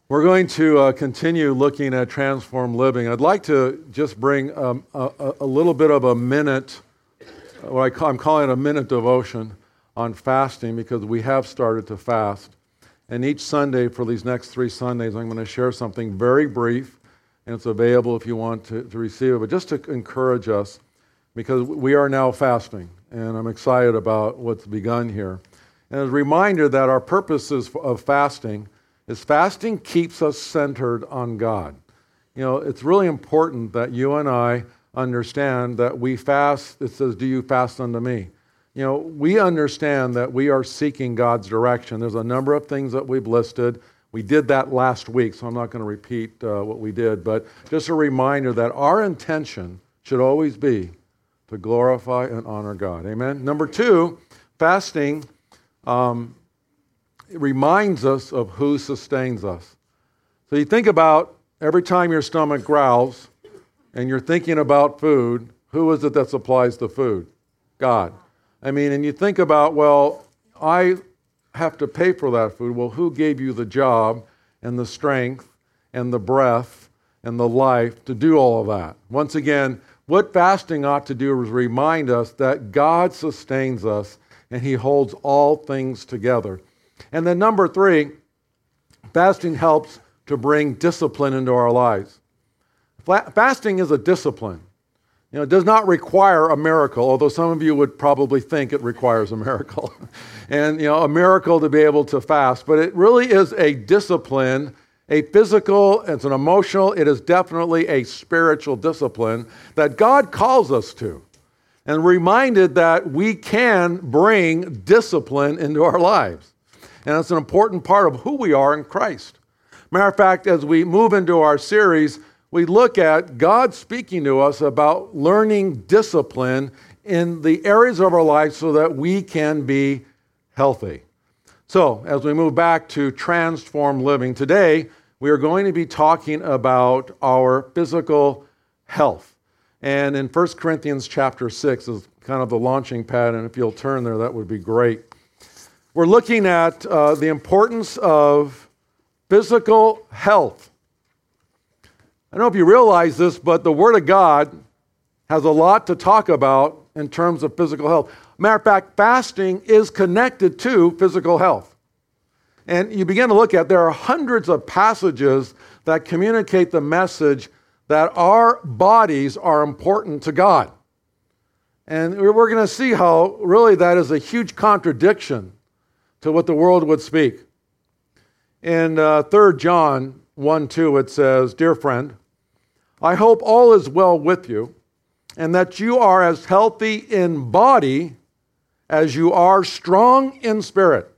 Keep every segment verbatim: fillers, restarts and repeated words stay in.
We're going to uh, continue looking at transformed living. I'd like to just bring um, a, a little bit of a minute, what I call, I'm calling it a minute devotion on fasting, because we have started to fast. And each Sunday for these next three Sundays, I'm going to share something very brief, and it's available if you want to, to receive it, but just to encourage us, because we are now fasting, and I'm excited about what's begun here. And as a reminder that our purposes of fasting is fasting keeps us centered on God. You know, it's really important that you and I understand that we fast. It says, do you fast unto me? You know, we understand that we are seeking God's direction. There's a number of things that we've listed. We did that last week, so I'm not going to repeat uh, what we did, but just a reminder that our intention should always be to glorify and honor God. Amen? Number two, fasting um, It reminds us of who sustains us. So you think about every time your stomach growls and you're thinking about food, who is it that supplies the food? God. I mean, and you think about, well, I have to pay for that food. Well, who gave you the job and the strength and the breath and the life to do all of that? Once again, what fasting ought to do is remind us that God sustains us and He holds all things together. And then number three, fasting helps to bring discipline into our lives. Fasting is a discipline. You know, it does not require a miracle, although some of you would probably think it requires a miracle. And, you know, a miracle to be able to fast. But it really is a discipline, a physical, it's an emotional, it is definitely a spiritual discipline that God calls us to. And reminded that we can bring discipline into our lives. And it's an important part of who we are in Christ. Matter of fact, as we move into our series, we look at God speaking to us about learning discipline in the areas of our life so that we can be healthy. So, as we move back to transformed living, today we are going to be talking about our physical health. And in First Corinthians chapter six is kind of the launching pad, and if you'll turn there, that would be great. We're looking at uh, the importance of physical health. I don't know if you realize this, but the Word of God has a lot to talk about in terms of physical health. Matter of fact, fasting is connected to physical health. And you begin to look at, there are hundreds of passages that communicate the message that our bodies are important to God. And we're going to see how really that is a huge contradiction to what the world would speak. In uh, Third John one two, it says, "Dear friend, I hope all is well with you, and that you are as healthy in body as you are strong in spirit."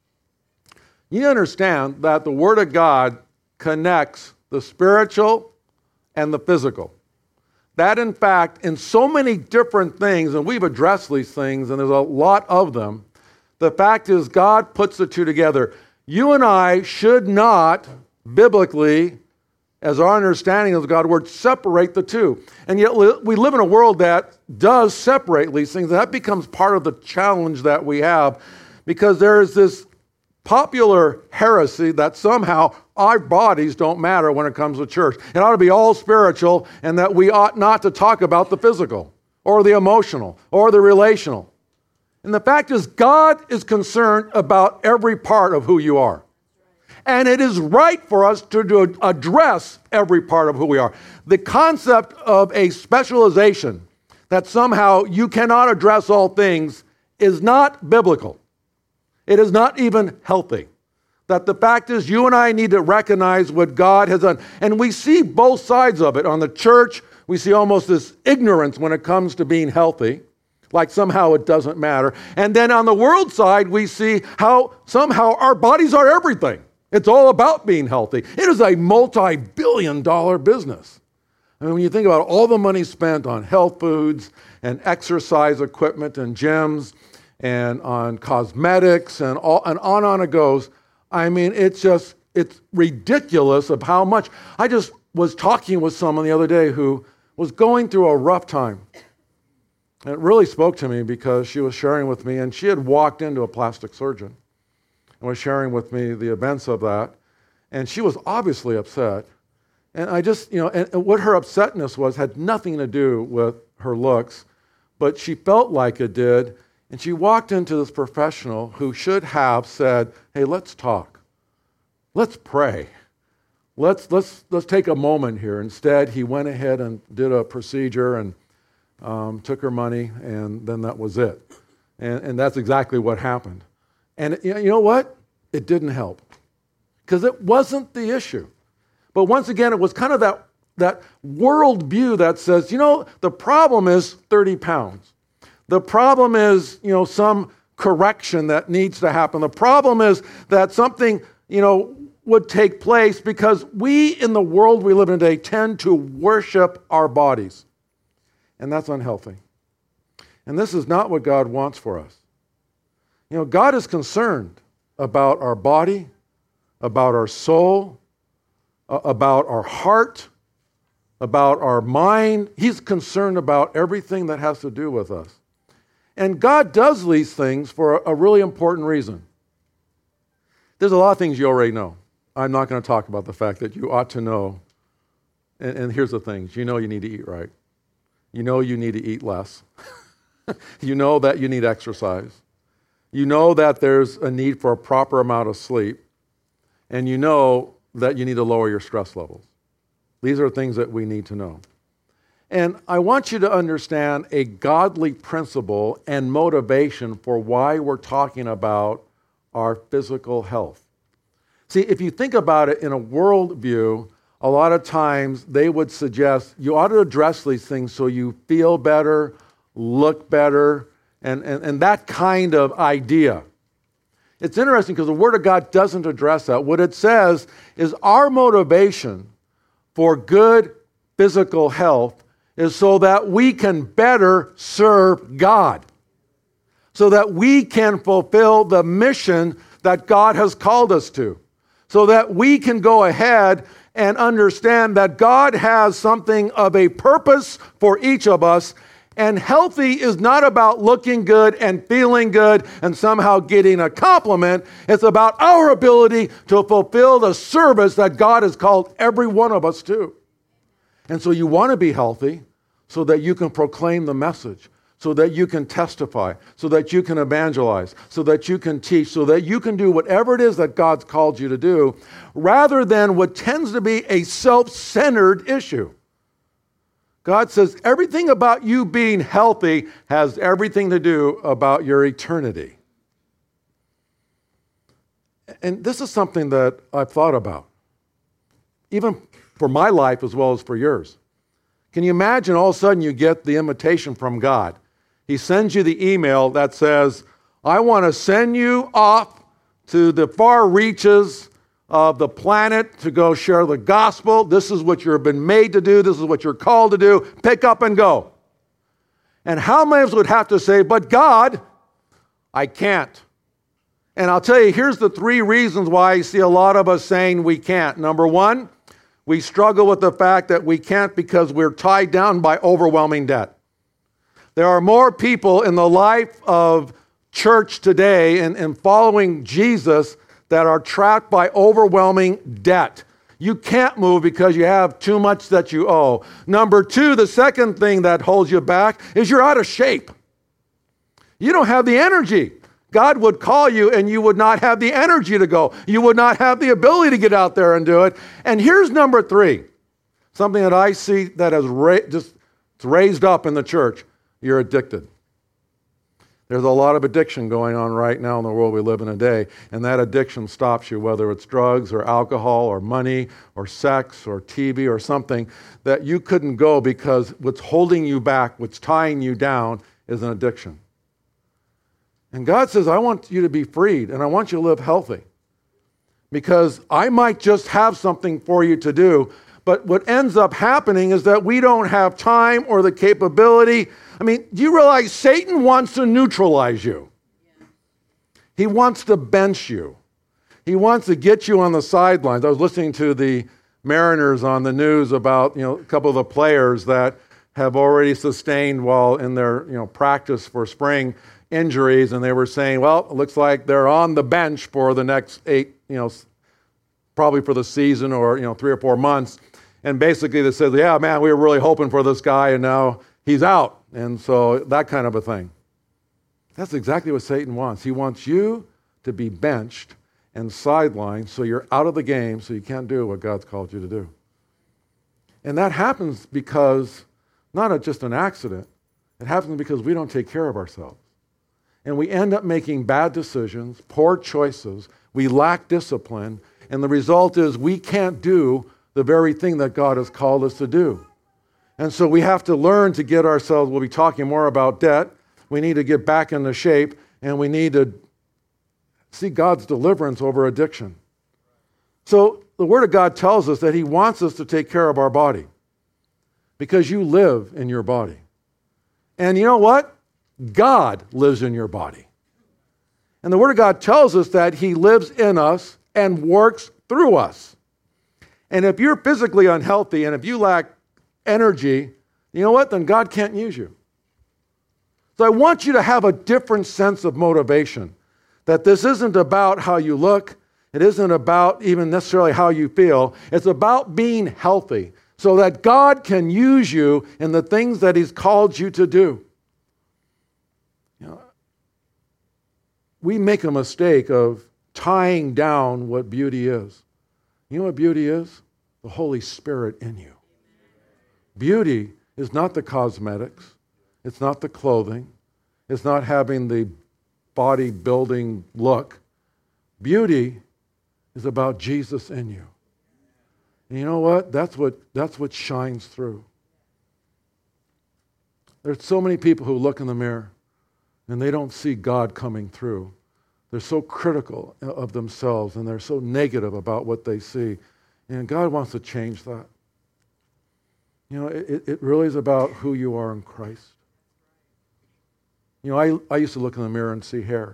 You understand that the Word of God connects the spiritual and the physical. That, in fact, in so many different things, and we've addressed these things, and there's a lot of them, the fact is God puts the two together. You and I should not, biblically, as our understanding of God's Word, separate the two. And yet we live in a world that does separate these things. That becomes part of the challenge that we have, because there is this popular heresy that somehow our bodies don't matter when it comes to church. It ought to be all spiritual, and that we ought not to talk about the physical or the emotional or the relational. And the fact is, God is concerned about every part of who you are. And it is right for us to do, address every part of who we are. The concept of a specialization, that somehow you cannot address all things, is not biblical. It is not even healthy. That the fact is, you and I need to recognize what God has done. And we see both sides of it. On the church, we see almost this ignorance when it comes to being healthy, like somehow it doesn't matter. And then on the world side, we see how somehow our bodies are everything. It's all about being healthy. It is a multi-billion dollar business. I mean, when you think about all the money spent on health foods and exercise equipment and gyms and on cosmetics and, all, and on and on it goes, I mean, it's just, it's ridiculous of how much. I just was talking with someone the other day who was going through a rough time. And it really spoke to me because she was sharing with me, and she had walked into a plastic surgeon and was sharing with me the events of that. And she was obviously upset. And I just, you know, and, and what her upsetness was had nothing to do with her looks, but she felt like it did. And she walked into this professional who should have said, hey, let's talk. Let's pray. Let's, let's, let's take a moment here. Instead, he went ahead and did a procedure and um, took her money, and then that was it. And, and that's exactly what happened. And you know what? It didn't help because it wasn't the issue. But once again, it was kind of that, that world view that says, you know, the problem is thirty pounds. The problem is, you know, some correction that needs to happen. The problem is that something, you know, would take place because we in the world we live in today tend to worship our bodies. And that's unhealthy. And this is not what God wants for us. You know, God is concerned about our body, about our soul, uh, about our heart, about our mind. He's concerned about everything that has to do with us. And God does these things for a, a really important reason. There's a lot of things you already know. I'm not going to talk about the fact that you ought to know. And, and here's the things. You know you need to eat right. You know you need to eat less. You know that you need exercise. You know that there's a need for a proper amount of sleep. And you know that you need to lower your stress levels. These are things that we need to know. And I want you to understand a godly principle and motivation for why we're talking about our physical health. See, if you think about it in a world view, a lot of times they would suggest you ought to address these things so you feel better, look better, and, and, and that kind of idea. It's interesting because the Word of God doesn't address that. What it says is our motivation for good physical health is so that we can better serve God, so that we can fulfill the mission that God has called us to, so that we can go ahead and understand that God has something of a purpose for each of us. And healthy is not about looking good and feeling good and somehow getting a compliment. It's about our ability to fulfill the service that God has called every one of us to. And so you want to be healthy so that you can proclaim the message, so that you can testify, so that you can evangelize, so that you can teach, so that you can do whatever it is that God's called you to do, rather than what tends to be a self-centered issue. God says everything about you being healthy has everything to do about your eternity. And this is something that I've thought about, even for my life as well as for yours. Can you imagine all of a sudden you get the invitation from God? He sends you the email that says, I want to send you off to the far reaches of the planet to go share the gospel. This is what you've been made to do. This is what you're called to do. Pick up and go. And how many of us would have to say, but God, I can't. And I'll tell you, here's the three reasons why I see a lot of us saying we can't. Number one, we struggle with the fact that we can't because we're tied down by overwhelming debt. There are more people in the life of church today and, and following Jesus that are trapped by overwhelming debt. You can't move because you have too much that you owe. Number two, the second thing that holds you back is you're out of shape. You don't have the energy. God would call you and you would not have the energy to go. You would not have the ability to get out there and do it. And here's number three, something that I see that has ra- just raised up in the church. You're addicted. There's a lot of addiction going on right now in the world we live in today, and that addiction stops you, whether it's drugs or alcohol or money or sex or T V or something, that you couldn't go because what's holding you back, what's tying you down is an addiction. And God says, I want you to be freed, and I want you to live healthy, because I might just have something for you to do, but what ends up happening is that we don't have time or the capability. I mean, do you realize Satan wants to neutralize you? Yeah. He wants to bench you. He wants to get you on the sidelines. I was listening to the Mariners on the news about, you know, a couple of the players that have already sustained while in their, you know, practice for spring injuries, and they were saying, well, it looks like they're on the bench for the next eight, you know, probably for the season or, you know, three or four months. And basically they said, yeah, man, we were really hoping for this guy and now he's out. And so that kind of a thing. That's exactly what Satan wants. He wants you to be benched and sidelined so you're out of the game so you can't do what God's called you to do. And that happens because, not just an accident, it happens because we don't take care of ourselves. And we end up making bad decisions, poor choices, we lack discipline, and the result is we can't do the very thing that God has called us to do. And so we have to learn to get ourselves, we'll be talking more about debt, we need to get back into shape, and we need to see God's deliverance over addiction. So the Word of God tells us that He wants us to take care of our body because you live in your body. And you know what? God lives in your body. And the Word of God tells us that He lives in us and works through us. And if you're physically unhealthy and if you lack energy, you know what? Then God can't use you. So I want you to have a different sense of motivation, that this isn't about how you look. It isn't about even necessarily how you feel. It's about being healthy so that God can use you in the things that He's called you to do. You know, we make a mistake of tying down what beauty is. You know what beauty is? The Holy Spirit in you. Beauty is not the cosmetics. It's not the clothing. It's not having the bodybuilding look. Beauty is about Jesus in you. And you know what? That's what that's what shines through. There's so many people who look in the mirror and they don't see God coming through. They're so critical of themselves and they're so negative about what they see. And God wants to change that. You know, it, it really is about who you are in Christ. You know, I, I used to look in the mirror and see hair.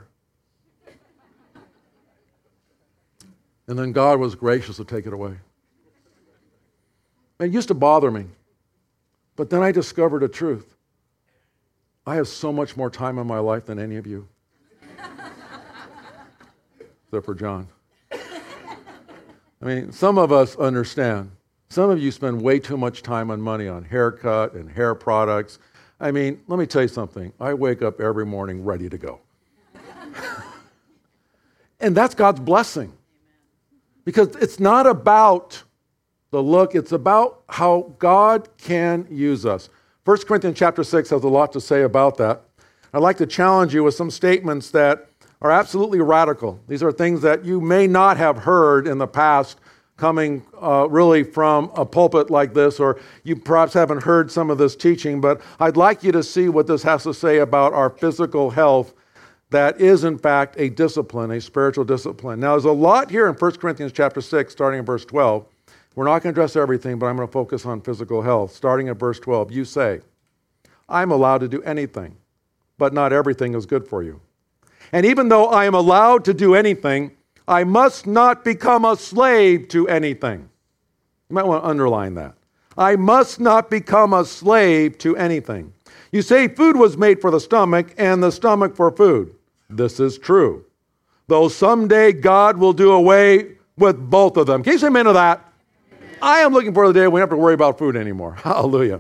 And then God was gracious to take it away. It used to bother me. But then I discovered a truth. I have so much more time in my life than any of you. Except for John. I mean, some of us understand. Some of you spend way too much time on money on haircut and hair products. I mean, let me tell you something. I wake up every morning ready to go. And that's God's blessing. Because it's not about the look, it's about how God can use us. First Corinthians chapter six has a lot to say about that. I'd like to challenge you with some statements that are absolutely radical. These are things that you may not have heard in the past coming uh, really from a pulpit like this, or you perhaps haven't heard some of this teaching, but I'd like you to see what this has to say about our physical health that is, in fact, a discipline, a spiritual discipline. Now, there's a lot here in First Corinthians chapter six, starting in verse twelve. We're not going to address everything, but I'm going to focus on physical health. Starting at verse twelve, you say, I'm allowed to do anything, but not everything is good for you. And even though I am allowed to do anything, I must not become a slave to anything. You might want to underline that. I must not become a slave to anything. You say food was made for the stomach and the stomach for food. This is true. Though someday God will do away with both of them. Can you say amen to that? I am looking for the day when we don't have to worry about food anymore. Hallelujah.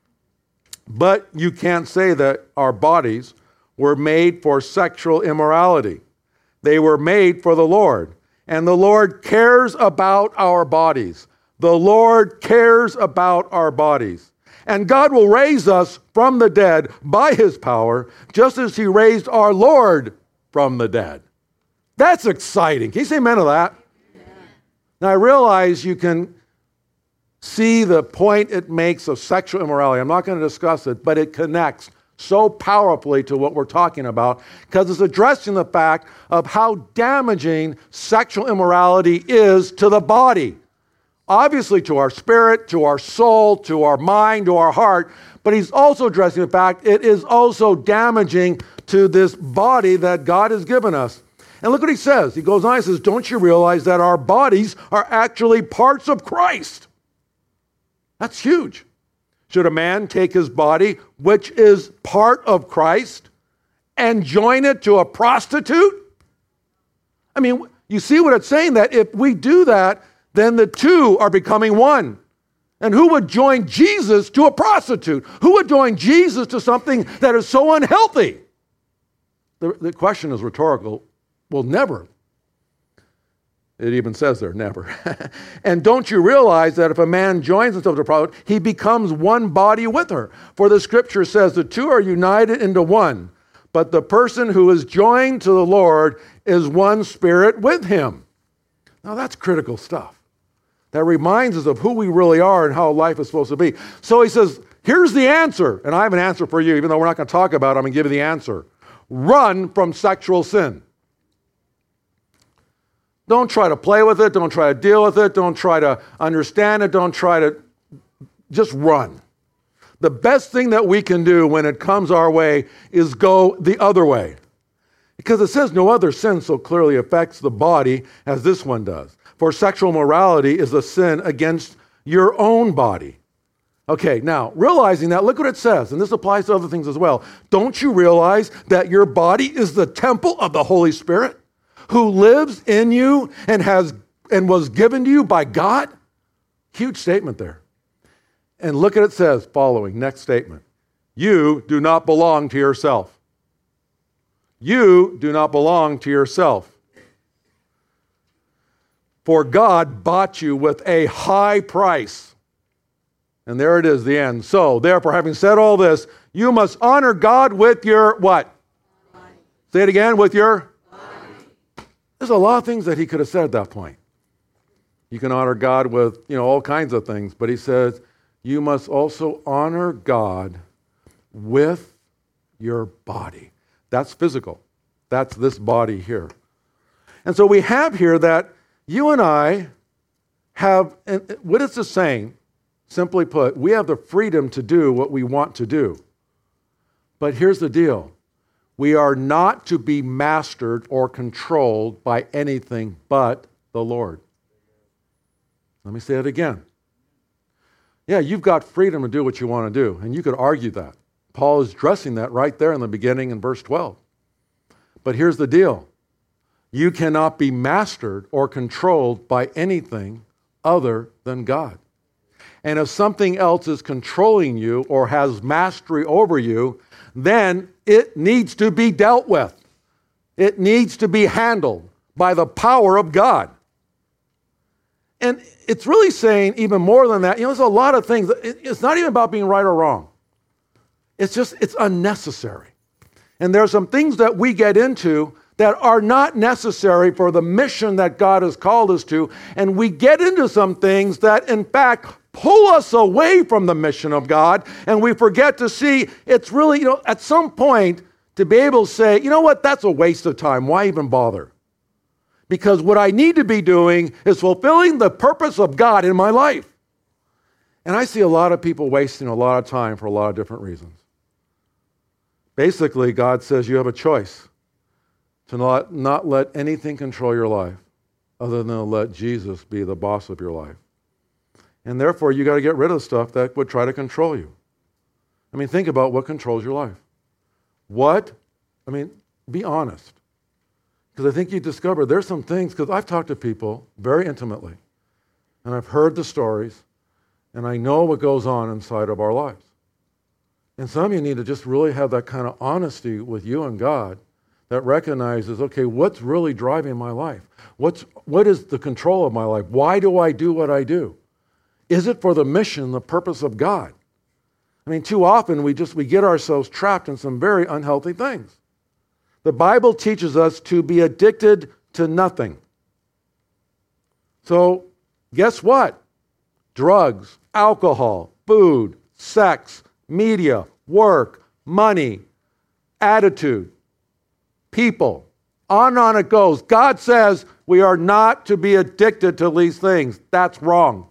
But you can't say that our bodies were made for sexual immorality. They were made for the Lord. And the Lord cares about our bodies. The Lord cares about our bodies. And God will raise us from the dead by His power, just as He raised our Lord from the dead. That's exciting. Can you say amen to that? Yeah. Now, I realize you can see the point it makes of sexual immorality. I'm not going to discuss it, but it connects so powerfully to what we're talking about because it's addressing the fact of how damaging sexual immorality is to the body. Obviously to our spirit, to our soul, to our mind, to our heart, but he's also addressing the fact it is also damaging to this body that God has given us. And look what he says. He goes on and says, don't you realize that our bodies are actually parts of Christ? That's huge. Should a man take his body, which is part of Christ, and join it to a prostitute? I mean, you see what it's saying, that if we do that, then the two are becoming one. And who would join Jesus to a prostitute? Who would join Jesus to something that is so unhealthy? The, the question is rhetorical. Well, never. It even says there, never. And don't you realize that if a man joins himself to a prostitute, he becomes one body with her? For the scripture says the two are united into one. But the person who is joined to the Lord is one spirit with him. Now that's critical stuff. That reminds us of who we really are and how life is supposed to be. So he says, here's the answer. And I have an answer for you, even though we're not going to talk about it, I'm going to give you the answer. Run from sexual sin. Don't try to play with it. Don't try to deal with it. Don't try to understand it. Don't try to, just run. The best thing that we can do when it comes our way is go the other way. Because it says no other sin so clearly affects the body as this one does. For sexual morality is a sin against your own body. Okay, now, realizing that, look what it says, and this applies to other things as well. Don't you realize that your body is the temple of the Holy Spirit, who lives in you and has and was given to you by God? Huge statement there. And look at it says, following, next statement. You do not belong to yourself. You do not belong to yourself. For God bought you with a high price. And there it is, the end. So, therefore, having said all this, you must honor God with your what? Body. Say it again, with your body. There's a lot of things that he could have said at that point. You can honor God with, you know, all kinds of things. But he says, you must also honor God with your body. That's physical. That's this body here. And so we have here that you and I have, and what is this saying? Simply put, we have the freedom to do what we want to do. But here's the deal. We are not to be mastered or controlled by anything but the Lord. Let me say it again. Yeah, you've got freedom to do what you want to do, and you could argue that. Paul is addressing that right there in the beginning in verse twelve. But here's the deal. You cannot be mastered or controlled by anything other than God. And if something else is controlling you or has mastery over you, then it needs to be dealt with. It needs to be handled by the power of God. And it's really saying even more than that. You know, there's a lot of things. It's not even about being right or wrong. It's just, it's unnecessary. And there's some things that we get into that are not necessary for the mission that God has called us to. And we get into some things that, in fact, pull us away from the mission of God, and we forget to see it's really, you know, at some point to be able to say, you know what, that's a waste of time. Why even bother? Because what I need to be doing is fulfilling the purpose of God in my life. And I see a lot of people wasting a lot of time for a lot of different reasons. Basically, God says you have a choice to not, not let anything control your life other than to let Jesus be the boss of your life. And therefore, you got to get rid of stuff that would try to control you. I mean, think about what controls your life. What? I mean, be honest. Because I think you discover there's some things, because I've talked to people very intimately, and I've heard the stories, and I know what goes on inside of our lives. And some of you need to just really have that kind of honesty with you and God that recognizes, okay, what's really driving my life? What's, what is the control of my life? Why do I do what I do? Is it for the mission, the purpose of God? I mean, too often we just, we get ourselves trapped in some very unhealthy things. The Bible teaches us to be addicted to nothing. So, guess what? Drugs, alcohol, food, sex, media, work, money, attitude, people. On and on it goes. God says we are not to be addicted to these things. That's wrong.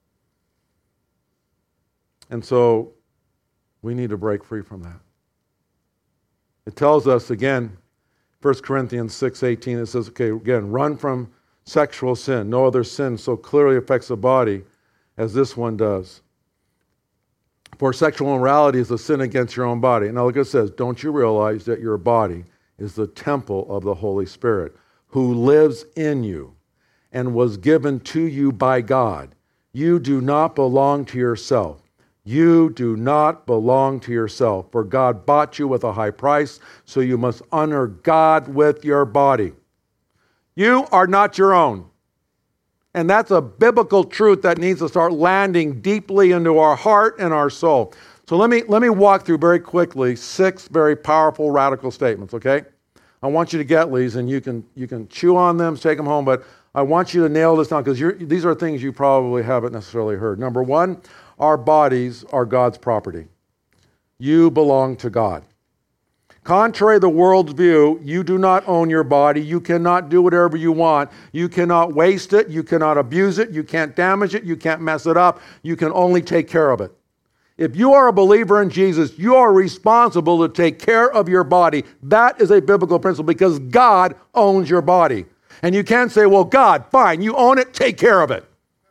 And so we need to break free from that. It tells us again, First Corinthians six eighteen, it says, okay, again, run from sexual sin. No other sin so clearly affects the body as this one does. For sexual immorality is a sin against your own body. Now look what it says, don't you realize that your body is the temple of the Holy Spirit who lives in you and was given to you by God. You do not belong to yourself. You do not belong to yourself, for God bought you with a high price, so you must honor God with your body. You are not your own. And that's a biblical truth that needs to start landing deeply into our heart and our soul. So let me, let me walk through very quickly six very powerful, radical statements, okay? I want you to get these, and you can, you can chew on them, take them home, but I want you to nail this down because these are things you probably haven't necessarily heard. Number one, our bodies are God's property. You belong to God. Contrary to the world's view, you do not own your body. You cannot do whatever you want. You cannot waste it. You cannot abuse it. You can't damage it. You can't mess it up. You can only take care of it. If you are a believer in Jesus, you are responsible to take care of your body. That is a biblical principle because God owns your body. And you can't say, well, God, fine, you own it, take care of it.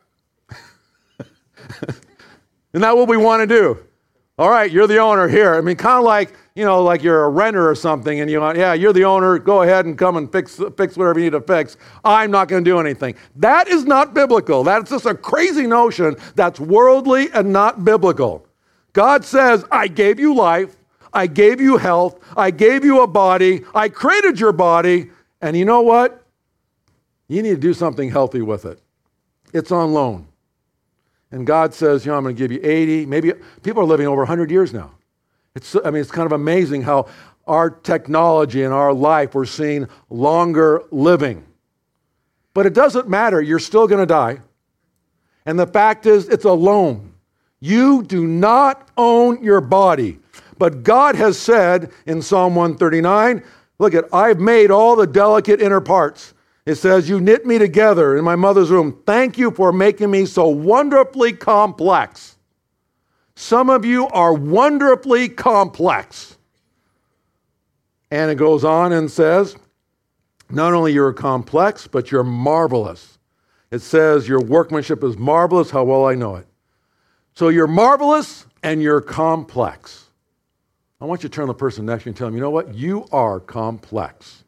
Isn't that what we want to do? All right, you're the owner here. I mean, kind of like, you know, like you're a renter or something, and you want, yeah, you're the owner, go ahead and come and fix fix whatever you need to fix. I'm not going to do anything. That is not biblical. That's just a crazy notion that's worldly and not biblical. God says, I gave you life, I gave you health, I gave you a body, I created your body, and you know what? You need to do something healthy with it. It's on loan. And God says, you know, I'm going to give you eighty, maybe people are living over one hundred years now. It's, I mean, it's kind of amazing how our technology and our life, we're seeing longer living. But it doesn't matter. You're still going to die. And the fact is, it's a loan. You do not own your body. But God has said in Psalm one thirty-nine, look at, I've made all the delicate inner parts. It says, you knit me together in my mother's womb. Thank you for making me so wonderfully complex. Some of you are wonderfully complex. And it goes on and says, not only you're complex, but you're marvelous. It says your workmanship is marvelous, how well I know it. So you're marvelous and you're complex. I want you to turn to the person next to you and tell them, you know what? You are complex.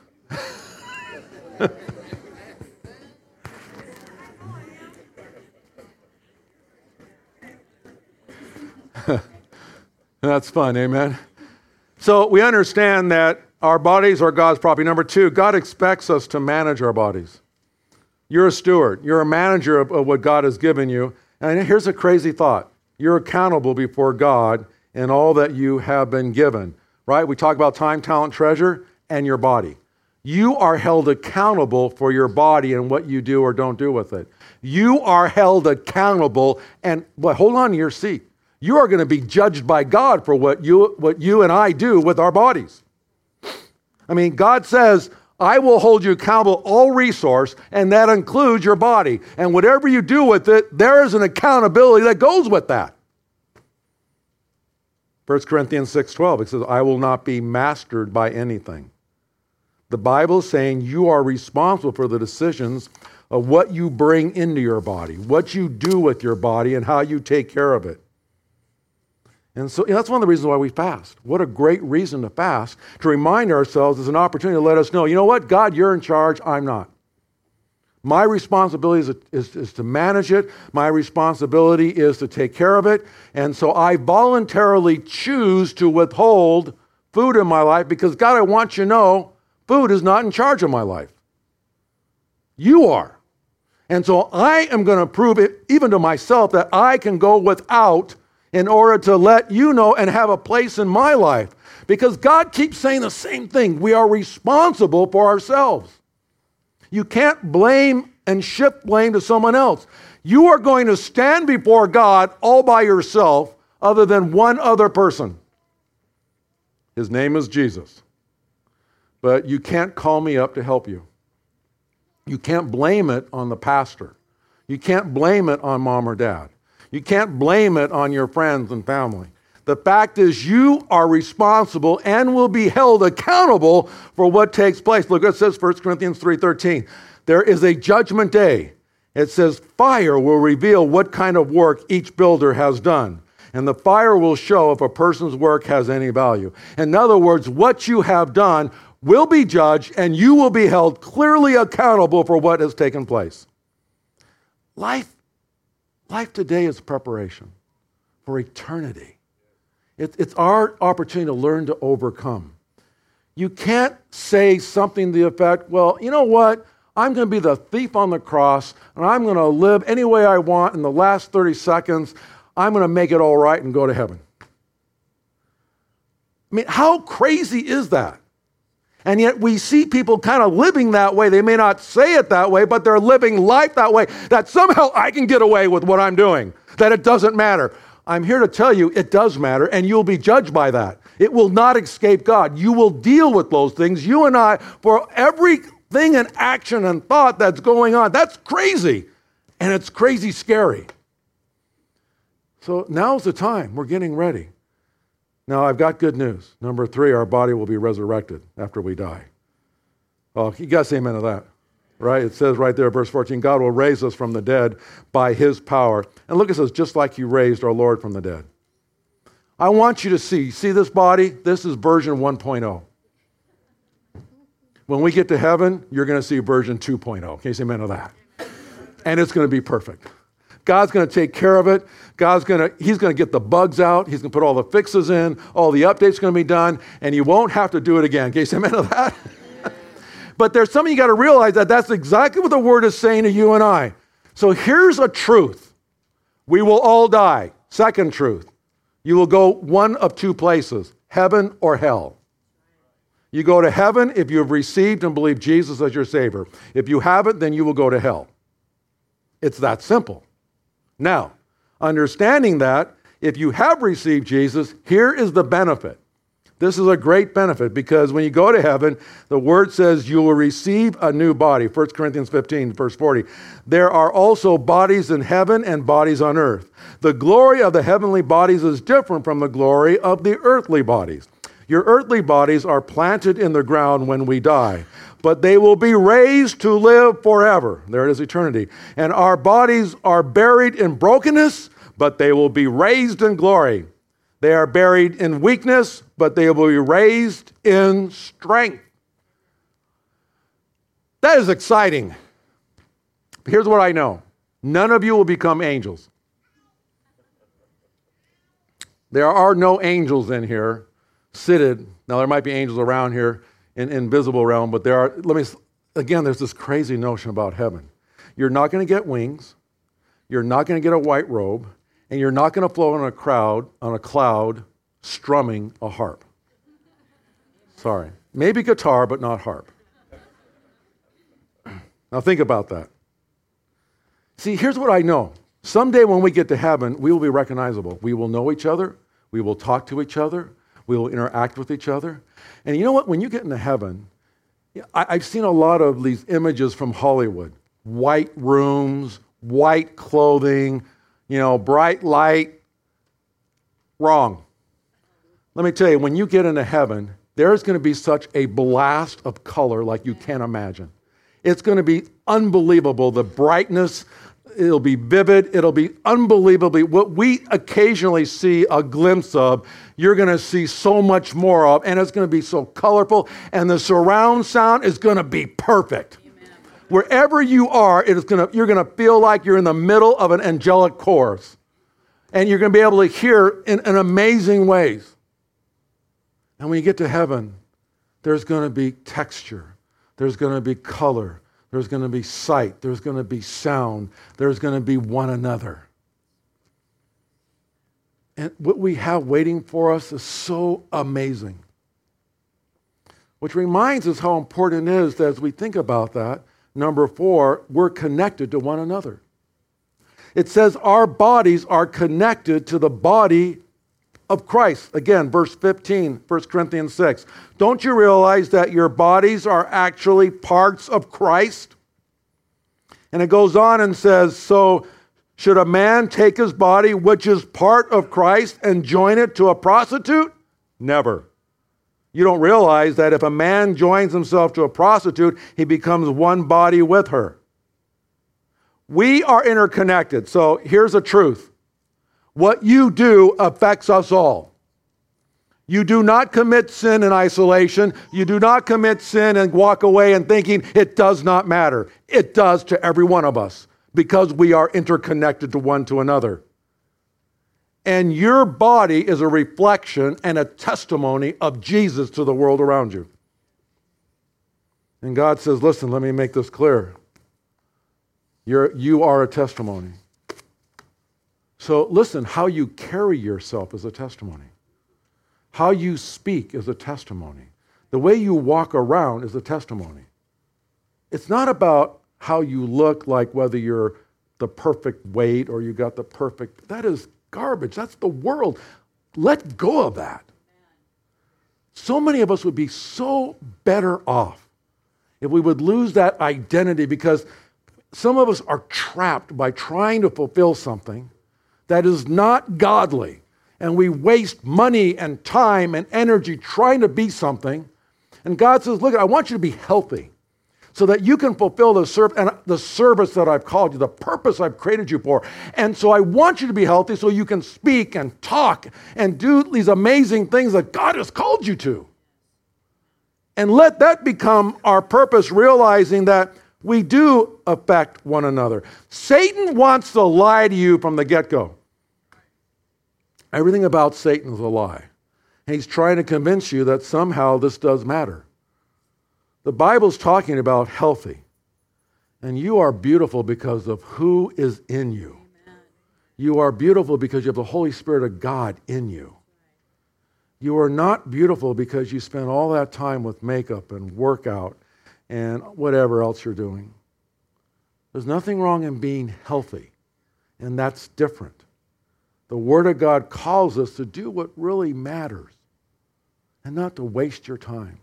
That's fun, amen? So we understand that our bodies are God's property. Number two, God expects us to manage our bodies. You're a steward. You're a manager of, of what God has given you. And here's a crazy thought. You're accountable before God in all that you have been given, right? We talk about time, talent, treasure, and your body. You are held accountable for your body and what you do or don't do with it. You are held accountable, and well, hold on to your seat. You are going to be judged by God for what you, what you and I do with our bodies. I mean, God says, I will hold you accountable all resource, and that includes your body. And whatever you do with it, there is an accountability that goes with that. First Corinthians six twelve, it says, I will not be mastered by anything. The Bible is saying you are responsible for the decisions of what you bring into your body, what you do with your body, and how you take care of it. And so you know, that's one of the reasons why we fast. What a great reason to fast, to remind ourselves as an opportunity to let us know, you know what, God, you're in charge, I'm not. My responsibility is, is, is to manage it. My responsibility is to take care of it. And so I voluntarily choose to withhold food in my life because, God, I want you to know, food is not in charge of my life. You are. And so I am going to prove it, even to myself, that I can go without in order to let you know and have a place in my life. Because God keeps saying the same thing. We are responsible for ourselves. You can't blame and shift blame to someone else. You are going to stand before God all by yourself other than one other person. His name is Jesus. But you can't call me up to help you. You can't blame it on the pastor. You can't blame it on mom or dad. You can't blame it on your friends and family. The fact is you are responsible and will be held accountable for what takes place. Look, it says First Corinthians three thirteen. There is a judgment day. It says fire will reveal what kind of work each builder has done. And the fire will show if a person's work has any value. In other words, what you have done will be judged, and you will be held clearly accountable for what has taken place. Life, life today is preparation for eternity. It, it's our opportunity to learn to overcome. You can't say something to the effect, well, you know what? I'm going to be the thief on the cross, and I'm going to live any way I want in the last thirty seconds. I'm going to make it all right and go to heaven. I mean, how crazy is that? And yet we see people kind of living that way. They may not say it that way, but they're living life that way, that somehow I can get away with what I'm doing, that it doesn't matter. I'm here to tell you it does matter, and you'll be judged by that. It will not escape God. You will deal with those things, you and I, for everything and action and thought that's going on. That's crazy, and it's crazy scary. So now's the time. We're getting ready. Now, I've got good news. Number three, our body will be resurrected after we die. Oh, you guys say amen to that, right? It says right there, verse fourteen, God will raise us from the dead by his power. And look, it says, just like he raised our Lord from the dead. I want you to see, see this body? This is version one point oh. When we get to heaven, you're going to see version two point oh. Can you say amen to that? And it's going to be perfect. God's going to take care of it. God's going to, he's going to get the bugs out. He's going to put all the fixes in. All the updates are going to be done. And you won't have to do it again. Can you say amen to that? But there's something you got to realize that that's exactly what the word is saying to you and I. So here's a truth. We will all die. Second truth. You will go one of two places, heaven or hell. You go to heaven if you have received and believed Jesus as your Savior. If you haven't, then you will go to hell. It's that simple. Now, understanding that, if you have received Jesus, here is the benefit. This is a great benefit because when you go to heaven, the word says you will receive a new body. First Corinthians fifteen, verse forty. There are also bodies in heaven and bodies on earth. The glory of the heavenly bodies is different from the glory of the earthly bodies. Your earthly bodies are planted in the ground when we die, but they will be raised to live forever. There it is, eternity. And our bodies are buried in brokenness, but they will be raised in glory. They are buried in weakness, but they will be raised in strength. That is exciting. Here's what I know. None of you will become angels. There are no angels in here seated. Now, there might be angels around here in invisible realm, but there are, let me, again, there's this crazy notion about heaven. You're not going to get wings. You're not going to get a white robe. And you're not going to float on a crowd, on a cloud, strumming a harp. Sorry. Maybe guitar, but not harp. Now think about that. See, here's what I know. Someday when we get to heaven, we will be recognizable. We will know each other. We will talk to each other. We will interact with each other. And you know what? When you get into heaven, I, I've seen a lot of these images from Hollywood. White rooms, white clothing, you know, bright light. Wrong. Let me tell you, when you get into heaven, there's going to be such a blast of color like you can't imagine. It's going to be unbelievable, the brightness. It'll be vivid. It'll be unbelievably, what we occasionally see a glimpse of, you're going to see so much more of, and it's going to be so colorful, and the surround sound is going to be perfect. Wherever you are, it is gonna, you're going to feel like you're in the middle of an angelic chorus. And you're going to be able to hear in, in amazing ways. And when you get to heaven, there's going to be texture. There's going to be color. There's going to be sight. There's going to be sound. There's going to be one another. And what we have waiting for us is so amazing. Which reminds us how important it is that as we think about that, number four, we're connected to one another. It says our bodies are connected to the body of Christ. Again, verse fifteen, First Corinthians six. Don't you realize that your bodies are actually parts of Christ? And it goes on and says, so should a man take his body, which is part of Christ, and join it to a prostitute? Never. You don't realize that if a man joins himself to a prostitute, he becomes one body with her. We are interconnected. So here's the truth. What you do affects us all. You do not commit sin in isolation. You do not commit sin and walk away and thinking it does not matter. It does to every one of us because we are interconnected to one to another. And your body is a reflection and a testimony of Jesus to the world around you. And God says, listen, let me make this clear. You're, you are a testimony. So listen, how you carry yourself is a testimony. How you speak is a testimony. The way you walk around is a testimony. It's not about how you look, like whether you're the perfect weight or you got the perfect, that is garbage. That's the world. Let go of that. So many of us would be so better off if we would lose that identity, because some of us are trapped by trying to fulfill something that is not godly. And we waste money and time and energy trying to be something. And God says, look, I want you to be healthy so that you can fulfill the, serv- and the service that I've called you, the purpose I've created you for. And so I want you to be healthy so you can speak and talk and do these amazing things that God has called you to. And let that become our purpose, realizing that we do affect one another. Satan wants to lie to you from the get-go. Everything about Satan is a lie. And he's trying to convince you that somehow this does matter. The Bible's talking about healthy. And you are beautiful because of who is in you. Amen. You are beautiful because you have the Holy Spirit of God in you. You are not beautiful because you spend all that time with makeup and workout and whatever else you're doing. There's nothing wrong in being healthy. And that's different. The Word of God calls us to do what really matters and not to waste your time.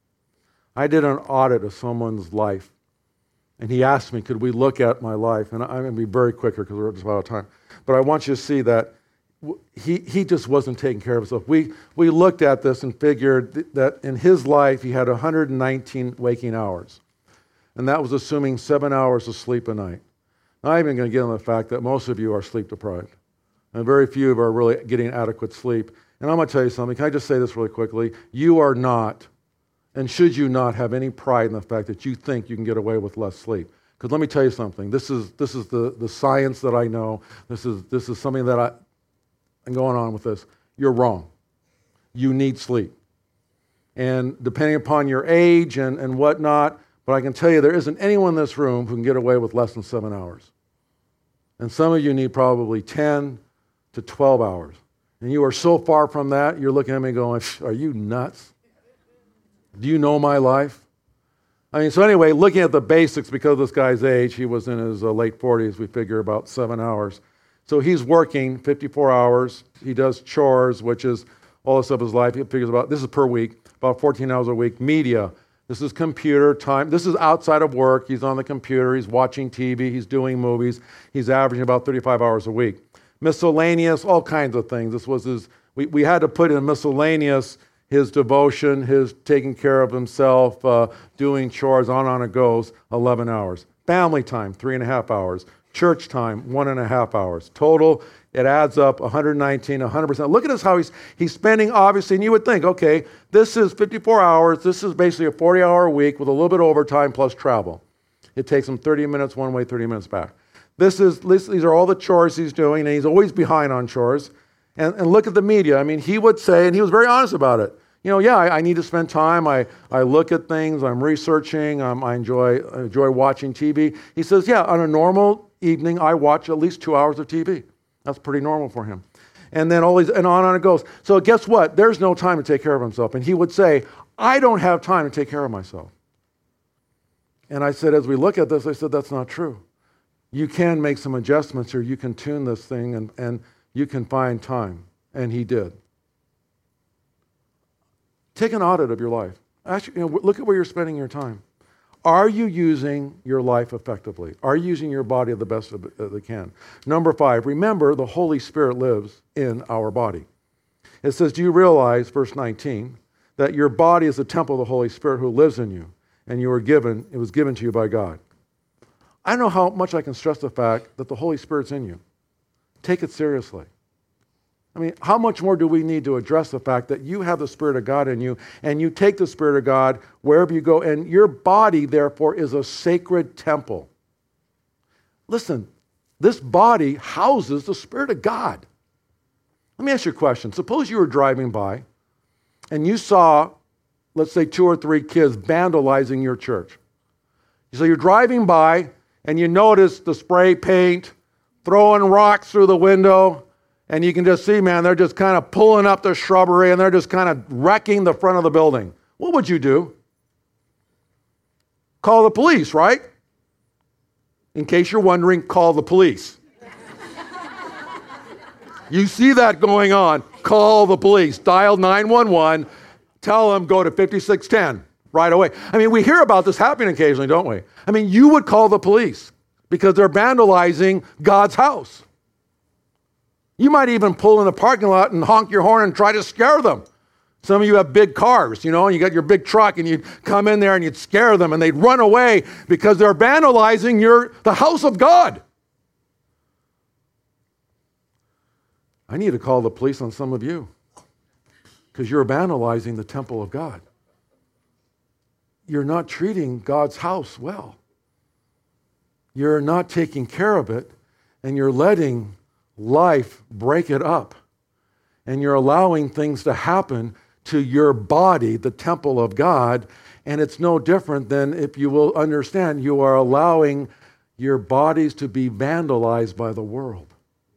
I did an audit of someone's life, and he asked me, could we look at my life? And I'm going to be very quick here because we're just out of time. But I want you to see that he, he just wasn't taking care of himself. We, we looked at this and figured that in his life he had one hundred nineteen waking hours. And that was assuming seven hours of sleep a night. Now, I'm even going to get on the fact that most of you are sleep deprived. And very few are really getting adequate sleep. And I'm going to tell you something. Can I just say this really quickly? You are not, and should you not, have any pride in the fact that you think you can get away with less sleep. Because let me tell you something. This is this is the, the science that I know. This is this is something that I, I'm going on with this. You're wrong. You need sleep. And depending upon your age and, and whatnot, but I can tell you there isn't anyone in this room who can get away with less than seven hours. And some of you need probably ten to twelve hours. And you are so far from that, you're looking at me going, are you nuts? Do you know my life? I mean, so anyway, looking at the basics, because of this guy's age, he was in his uh, late forties, we figure about seven hours. So he's working fifty-four hours. He does chores, which is all this of his life. He figures about, this is per week, about fourteen hours a week. Media, this is computer time. This is outside of work. He's on the computer. He's watching T V. He's doing movies. He's averaging about thirty-five hours a week. Miscellaneous, all kinds of things. This was his, we, we had to put in miscellaneous his devotion, his taking care of himself, uh, doing chores, on and on it goes, eleven hours. Family time, three and a half hours. Church time, one and a half hours. Total, it adds up one hundred nineteen, one hundred percent. Look at this, how he's he's spending, obviously, and you would think, okay, this is fifty-four hours. This is basically a forty-hour week with a little bit of overtime plus travel. It takes him thirty minutes one way, thirty minutes back. This is this, these are all the chores he's doing, and he's always behind on chores. And, and look at the media. I mean, he would say, and he was very honest about it, you know, yeah, I, I need to spend time. I, I look at things. I'm researching. Um, I enjoy I enjoy watching T V. He says, yeah, on a normal evening, I watch at least two hours of T V. That's pretty normal for him. And then all these, and on and on it goes. So guess what? There's no time to take care of himself. And he would say, I don't have time to take care of myself. And I said, as we look at this, I said, that's not true. You can make some adjustments here. You can tune this thing, and, and you can find time. And he did. Take an audit of your life. Actually, you know, look at where you're spending your time. Are you using your life effectively? Are you using your body the best that they can? Number five, remember the Holy Spirit lives in our body. It says, do you realize, verse nineteen, that your body is the temple of the Holy Spirit who lives in you, and you were given, it was given to you by God. I don't know how much I can stress the fact that the Holy Spirit's in you. Take it seriously. I mean, how much more do we need to address the fact that you have the Spirit of God in you, and you take the Spirit of God wherever you go, and your body, therefore, is a sacred temple. Listen, this body houses the Spirit of God. Let me ask you a question. Suppose you were driving by, and you saw, let's say, two or three kids vandalizing your church. So you're driving by, and you notice the spray paint, throwing rocks through the window, and you can just see, man, they're just kind of pulling up the shrubbery, and they're just kind of wrecking the front of the building. What would you do? Call the police, right? In case you're wondering, call the police. You see that going on, call the police. Dial nine one one, tell them go to fifty-six ten right away. I mean, we hear about this happening occasionally, don't we? I mean, you would call the police because they're vandalizing God's house. You might even pull in the parking lot and honk your horn and try to scare them. Some of you have big cars, you know, and you got your big truck, and you'd come in there and you'd scare them, and they'd run away because they're vandalizing your the house of God. I need to call the police on some of you because you're vandalizing the temple of God. You're not treating God's house well. You're not taking care of it, and you're letting life break it up. And you're allowing things to happen to your body, the temple of God, and it's no different than, if you will understand, you are allowing your bodies to be vandalized by the world.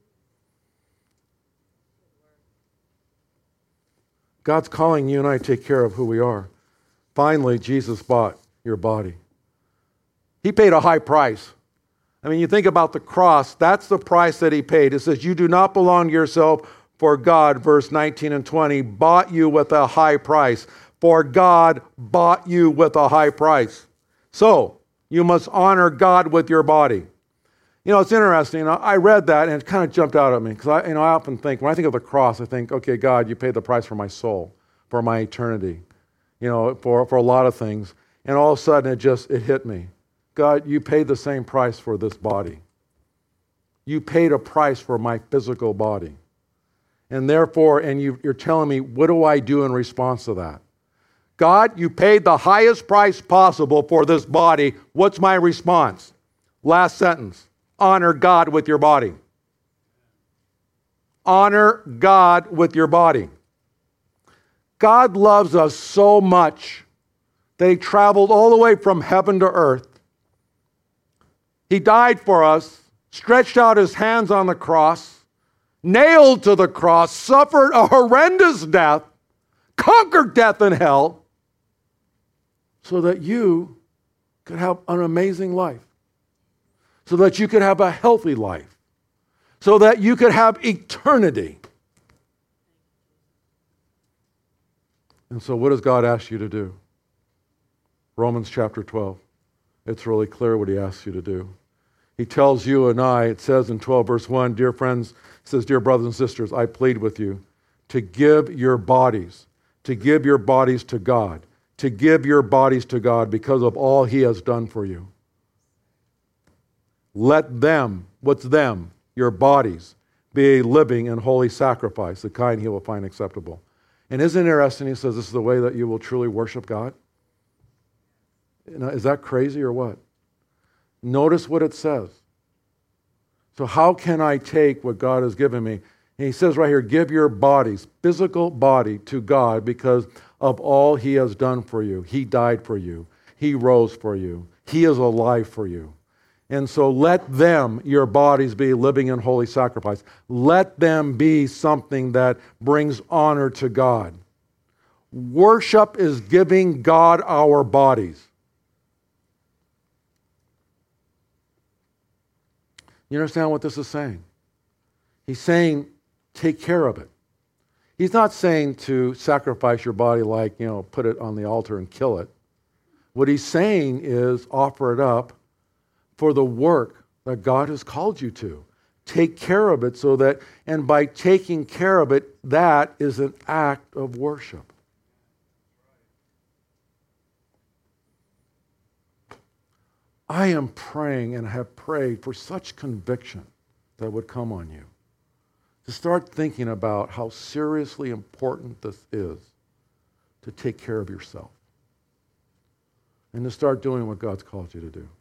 God's calling you and I to take care of who we are. Finally, Jesus bought your body. He paid a high price. I mean, you think about the cross, that's the price that he paid. It says, you do not belong to yourself, for God, verse nineteen and twenty, bought you with a high price. For God bought you with a high price. So, you must honor God with your body. You know, it's interesting. I read that and it kind of jumped out at me because I, you know, I often think, when I think of the cross, I think, okay, God, you paid the price for my soul, for my eternity, you know, for, for a lot of things. And all of a sudden, it just, it hit me. God, you paid the same price for this body. You paid a price for my physical body. And therefore, and you, you're telling me, what do I do in response to that? God, you paid the highest price possible for this body. What's my response? Last sentence. Honor God with your body. Honor God with your body. God loves us so much that he traveled all the way from heaven to earth. He died for us, stretched out his hands on the cross, nailed to the cross, suffered a horrendous death, conquered death and hell, so that you could have an amazing life, so that you could have a healthy life, so that you could have eternity. And so what does God ask you to do? Romans chapter twelve. It's really clear what he asks you to do. He tells you and I, it says in twelve verse one, dear friends, it says, dear brothers and sisters, I plead with you to give your bodies, to give your bodies to God, to give your bodies to God because of all he has done for you. Let them, what's them? Your bodies, be a living and holy sacrifice, the kind he will find acceptable. And isn't it interesting? He says this is the way that you will truly worship God. You know, is that crazy or what? Notice what it says. So how can I take what God has given me? And he says right here, give your bodies, physical body, to God because of all he has done for you. He died for you. He rose for you. He is alive for you. And so let them, your bodies, be living and holy sacrifice. Let them be something that brings honor to God. Worship is giving God our bodies. You understand what this is saying? He's saying, take care of it. He's not saying to sacrifice your body like, you know, put it on the altar and kill it. What he's saying is offer it up for the work that God has called you to. Take care of it so that, and by taking care of it, that is an act of worship. I am praying and have prayed for such conviction that would come on you. to start thinking about how seriously important this is to take care of yourself and to start doing what God's called you to do.